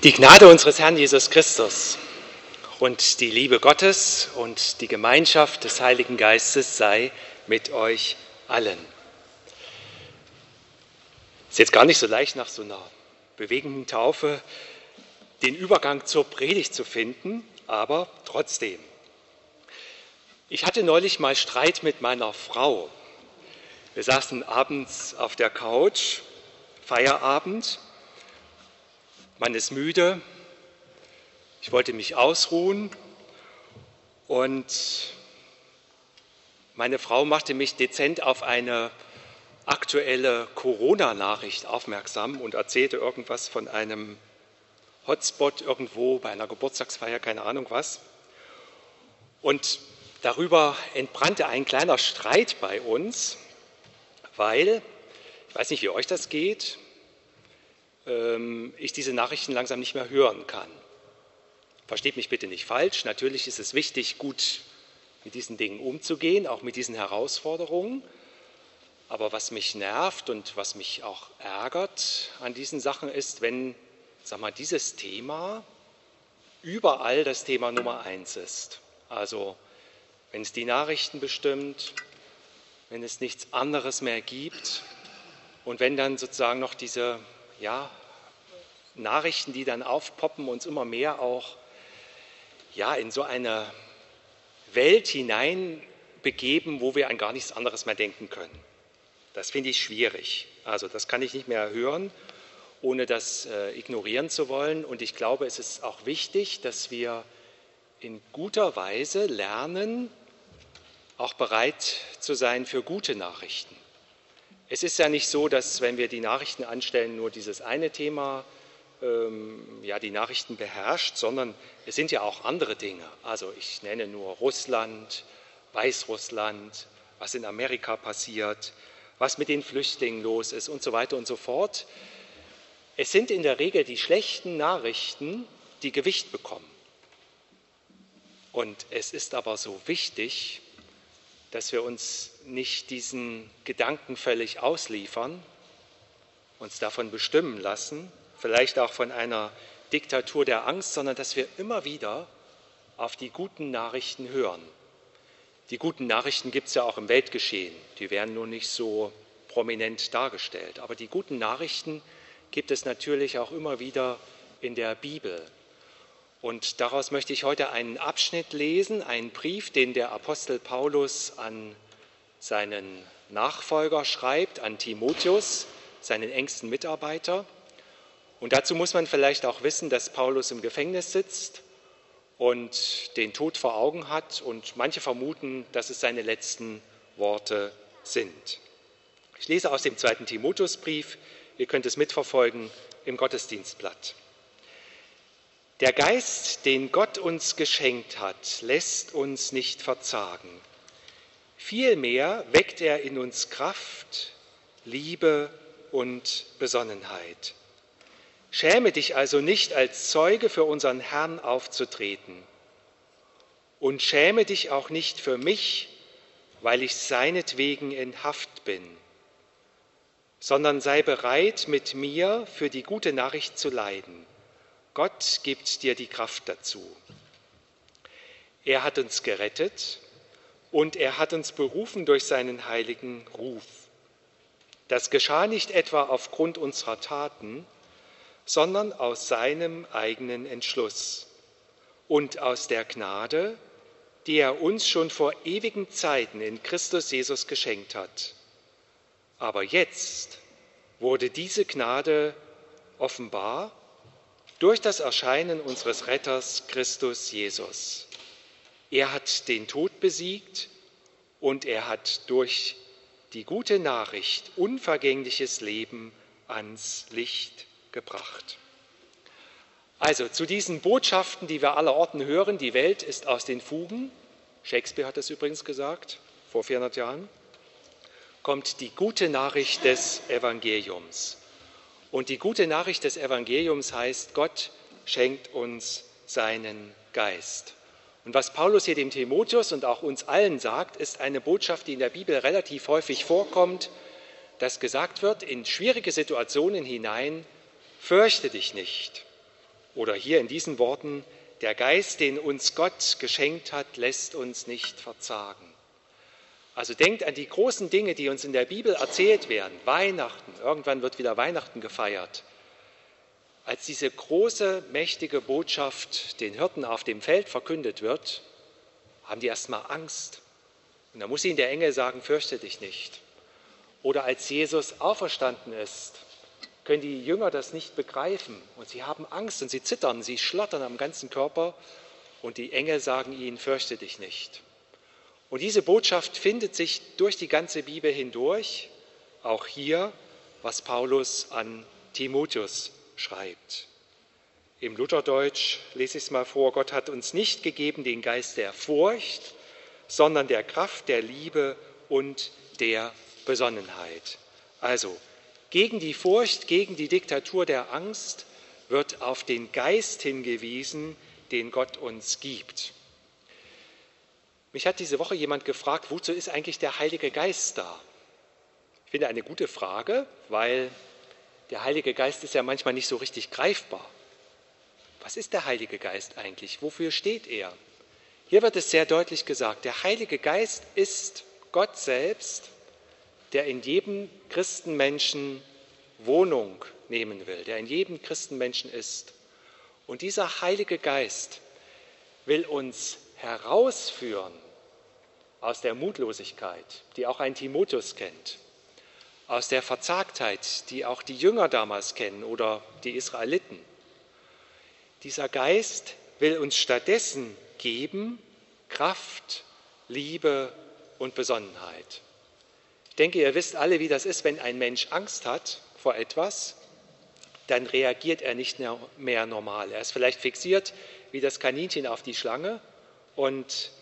Die Gnade unseres Herrn Jesus Christus und die Liebe Gottes und die Gemeinschaft des Heiligen Geistes sei mit euch allen. Es ist jetzt gar nicht so leicht, nach so einer bewegenden Taufe den Übergang zur Predigt zu finden, aber trotzdem. Ich hatte neulich mal Streit mit meiner Frau. Wir saßen abends auf der Couch, Feierabend. Man ist müde, ich wollte mich ausruhen und meine Frau machte mich dezent auf eine aktuelle Corona-Nachricht aufmerksam und erzählte irgendwas von einem Hotspot irgendwo bei einer Geburtstagsfeier, keine Ahnung was. Und darüber entbrannte ein kleiner Streit bei uns, weil, ich weiß nicht, wie euch das geht, ich diese Nachrichten langsam nicht mehr hören kann. Versteht mich bitte nicht falsch, natürlich ist es wichtig, gut mit diesen Dingen umzugehen, auch mit diesen Herausforderungen. Aber was mich nervt und was mich auch ärgert an diesen Sachen ist, wenn, dieses Thema überall das Thema Nummer 1 ist. Also wenn es die Nachrichten bestimmt, wenn es nichts anderes mehr gibt und wenn dann sozusagen noch diese Nachrichten, die dann aufpoppen, uns immer mehr auch in so eine Welt hinein begeben, wo wir an gar nichts anderes mehr denken können. Das finde ich schwierig. Also das kann ich nicht mehr hören, ohne das ignorieren zu wollen. Und ich glaube, es ist auch wichtig, dass wir in guter Weise lernen, auch bereit zu sein für gute Nachrichten. Es ist ja nicht so, dass, wenn wir die Nachrichten anstellen, nur dieses eine Thema die Nachrichten beherrscht, sondern es sind ja auch andere Dinge. Also ich nenne nur Russland, Weißrussland, was in Amerika passiert, was mit den Flüchtlingen los ist und so weiter und so fort. Es sind in der Regel die schlechten Nachrichten, die Gewicht bekommen. Und es ist aber so wichtig, dass wir uns nicht diesen Gedanken völlig ausliefern, uns davon bestimmen lassen, vielleicht auch von einer Diktatur der Angst, sondern dass wir immer wieder auf die guten Nachrichten hören. Die guten Nachrichten gibt es ja auch im Weltgeschehen, die werden nur nicht so prominent dargestellt. Aber die guten Nachrichten gibt es natürlich auch immer wieder in der Bibel. Und daraus möchte ich heute einen Abschnitt lesen, einen Brief, den der Apostel Paulus an seinen Nachfolger schreibt, an Timotheus, seinen engsten Mitarbeiter. Und dazu muss man vielleicht auch wissen, dass Paulus im Gefängnis sitzt und den Tod vor Augen hat. Und manche vermuten, dass es seine letzten Worte sind. Ich lese aus dem 2. Timotheusbrief. Ihr könnt es mitverfolgen im Gottesdienstblatt. Der Geist, den Gott uns geschenkt hat, lässt uns nicht verzagen. Vielmehr weckt er in uns Kraft, Liebe und Besonnenheit. Schäme dich also nicht, als Zeuge für unseren Herrn aufzutreten. Und schäme dich auch nicht für mich, weil ich seinetwegen in Haft bin, sondern sei bereit, mit mir für die gute Nachricht zu leiden. Gott gibt dir die Kraft dazu. Er hat uns gerettet und er hat uns berufen durch seinen heiligen Ruf. Das geschah nicht etwa aufgrund unserer Taten, sondern aus seinem eigenen Entschluss und aus der Gnade, die er uns schon vor ewigen Zeiten in Christus Jesus geschenkt hat. Aber jetzt wurde diese Gnade offenbar durch das Erscheinen unseres Retters Christus Jesus. Er hat den Tod besiegt und er hat durch die gute Nachricht unvergängliches Leben ans Licht gebracht. Also zu diesen Botschaften, die wir allerorten hören, die Welt ist aus den Fugen, Shakespeare hat das übrigens gesagt, vor 400 Jahren, kommt die gute Nachricht des Evangeliums. Und die gute Nachricht des Evangeliums heißt, Gott schenkt uns seinen Geist. Und was Paulus hier dem Timotheus und auch uns allen sagt, ist eine Botschaft, die in der Bibel relativ häufig vorkommt, dass gesagt wird, in schwierige Situationen hinein, fürchte dich nicht. Oder hier in diesen Worten: Der Geist, den uns Gott geschenkt hat, lässt uns nicht verzagen. Also denkt an die großen Dinge, die uns in der Bibel erzählt werden. Weihnachten, irgendwann wird wieder Weihnachten gefeiert. Als diese große, mächtige Botschaft den Hirten auf dem Feld verkündet wird, haben die erstmal Angst. Und da muss ihnen der Engel sagen: Fürchte dich nicht. Oder als Jesus auferstanden ist, können die Jünger das nicht begreifen und sie haben Angst und sie zittern, sie schlottern am ganzen Körper und die Engel sagen ihnen: Fürchte dich nicht. Und diese Botschaft findet sich durch die ganze Bibel hindurch, auch hier, was Paulus an Timotheus schreibt. Im Lutherdeutsch lese ich es mal vor: Gott hat uns nicht gegeben den Geist der Furcht, sondern der Kraft, der Liebe und der Besonnenheit. Also gegen die Furcht, gegen die Diktatur der Angst wird auf den Geist hingewiesen, den Gott uns gibt. Mich hat diese Woche jemand gefragt, wozu ist eigentlich der Heilige Geist da? Ich finde eine gute Frage, weil der Heilige Geist ist ja manchmal nicht so richtig greifbar. Was ist der Heilige Geist eigentlich? Wofür steht er? Hier wird es sehr deutlich gesagt: Der Heilige Geist ist Gott selbst, der in jedem Christenmenschen Wohnung nehmen will, der in jedem Christenmenschen ist. Und dieser Heilige Geist will uns herausführen aus der Mutlosigkeit, die auch ein Timotheus kennt, aus der Verzagtheit, die auch die Jünger damals kennen oder die Israeliten. Dieser Geist will uns stattdessen geben Kraft, Liebe und Besonnenheit. Ich denke, ihr wisst alle, wie das ist, wenn ein Mensch Angst hat vor etwas, dann reagiert er nicht mehr normal. Er ist vielleicht fixiert wie das Kaninchen auf die Schlange und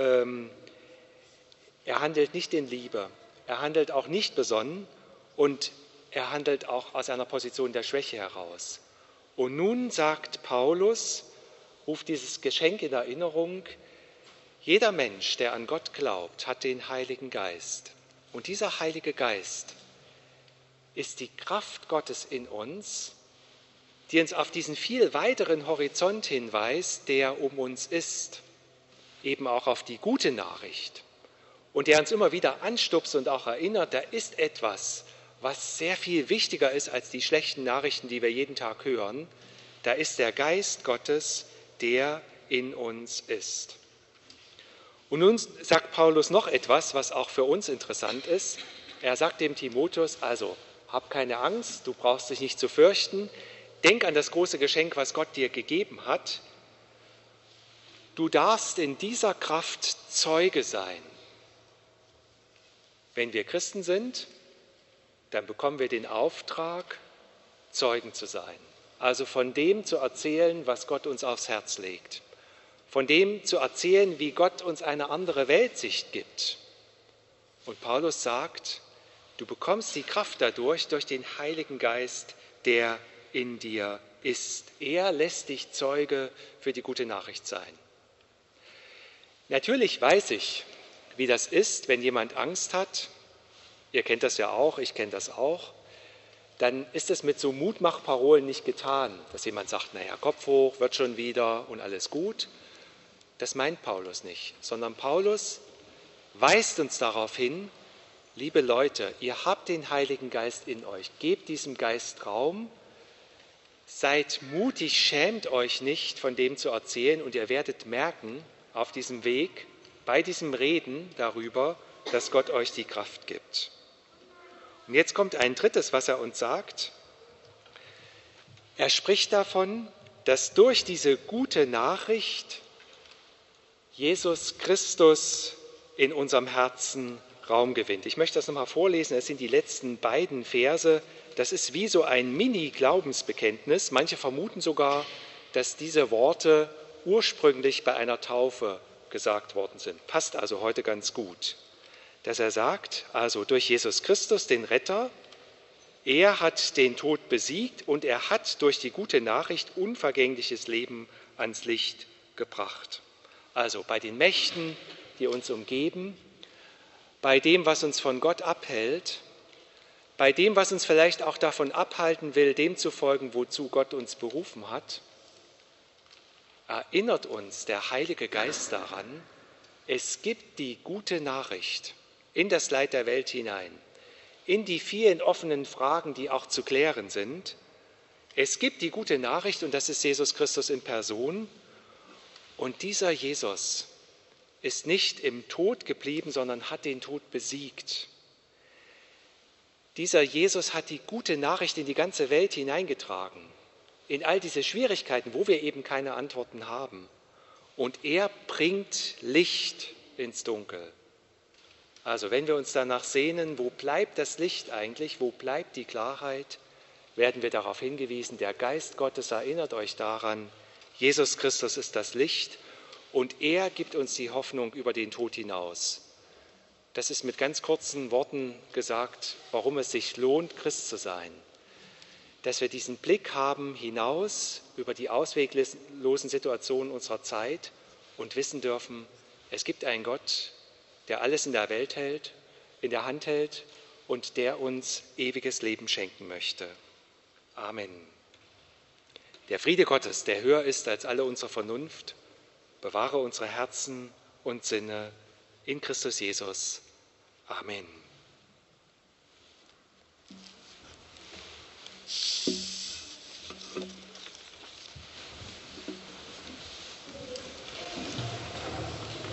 er handelt nicht in Liebe, er handelt auch nicht besonnen und er handelt auch aus einer Position der Schwäche heraus. Und nun sagt Paulus, ruft dieses Geschenk in Erinnerung: Jeder Mensch, der an Gott glaubt, hat den Heiligen Geist. Und dieser Heilige Geist ist die Kraft Gottes in uns, die uns auf diesen viel weiteren Horizont hinweist, der um uns ist, eben auch auf die gute Nachricht. Und der uns immer wieder anstupst und auch erinnert, da ist etwas, was sehr viel wichtiger ist als die schlechten Nachrichten, die wir jeden Tag hören. Da ist der Geist Gottes, der in uns ist. Und nun sagt Paulus noch etwas, was auch für uns interessant ist. Er sagt dem Timotheus: Also, hab keine Angst, du brauchst dich nicht zu fürchten. Denk an das große Geschenk, was Gott dir gegeben hat. Du darfst in dieser Kraft Zeuge sein. Wenn wir Christen sind, dann bekommen wir den Auftrag, Zeugen zu sein. Also von dem zu erzählen, was Gott uns aufs Herz legt. Von dem zu erzählen, wie Gott uns eine andere Weltsicht gibt. Und Paulus sagt, du bekommst die Kraft dadurch, durch den Heiligen Geist, der in dir ist. Er lässt dich Zeuge für die gute Nachricht sein. Natürlich weiß ich, wie das ist, wenn jemand Angst hat. Ihr kennt das ja auch, ich kenne das auch. Dann ist es mit so Mutmachparolen nicht getan, dass jemand sagt, naja, Kopf hoch, wird schon wieder und alles gut. Das meint Paulus nicht, sondern Paulus weist uns darauf hin: Liebe Leute, ihr habt den Heiligen Geist in euch, gebt diesem Geist Raum, seid mutig, schämt euch nicht, von dem zu erzählen, und ihr werdet merken, auf diesem Weg, bei diesem Reden darüber, dass Gott euch die Kraft gibt. Und jetzt kommt ein drittes, was er uns sagt. Er spricht davon, dass durch diese gute Nachricht Jesus Christus in unserem Herzen Raum gewinnt. Ich möchte das nochmal vorlesen, es sind die letzten beiden Verse. Das ist wie so ein Mini-Glaubensbekenntnis. Manche vermuten sogar, dass diese Worte ursprünglich bei einer Taufe gesagt worden sind. Passt also heute ganz gut. Dass er sagt, also durch Jesus Christus, den Retter, er hat den Tod besiegt und er hat durch die gute Nachricht unvergängliches Leben ans Licht gebracht. Also bei den Mächten, die uns umgeben, bei dem, was uns von Gott abhält, bei dem, was uns vielleicht auch davon abhalten will, dem zu folgen, wozu Gott uns berufen hat, erinnert uns der Heilige Geist daran, es gibt die gute Nachricht in das Leid der Welt hinein, in die vielen offenen Fragen, die auch zu klären sind. Es gibt die gute Nachricht und das ist Jesus Christus in Person. Und dieser Jesus ist nicht im Tod geblieben, sondern hat den Tod besiegt. Dieser Jesus hat die gute Nachricht in die ganze Welt hineingetragen, in all diese Schwierigkeiten, wo wir eben keine Antworten haben. Und er bringt Licht ins Dunkel. Also wenn wir uns danach sehnen, wo bleibt das Licht eigentlich, wo bleibt die Klarheit, werden wir darauf hingewiesen, der Geist Gottes erinnert euch daran, Jesus Christus ist das Licht und er gibt uns die Hoffnung über den Tod hinaus. Das ist mit ganz kurzen Worten gesagt, warum es sich lohnt, Christ zu sein. Dass wir diesen Blick haben hinaus über die ausweglosen Situationen unserer Zeit und wissen dürfen, es gibt einen Gott, der alles in der Welt hält, in der Hand hält und der uns ewiges Leben schenken möchte. Amen. Der Friede Gottes, der höher ist als alle unsere Vernunft, bewahre unsere Herzen und Sinne in Christus Jesus. Amen.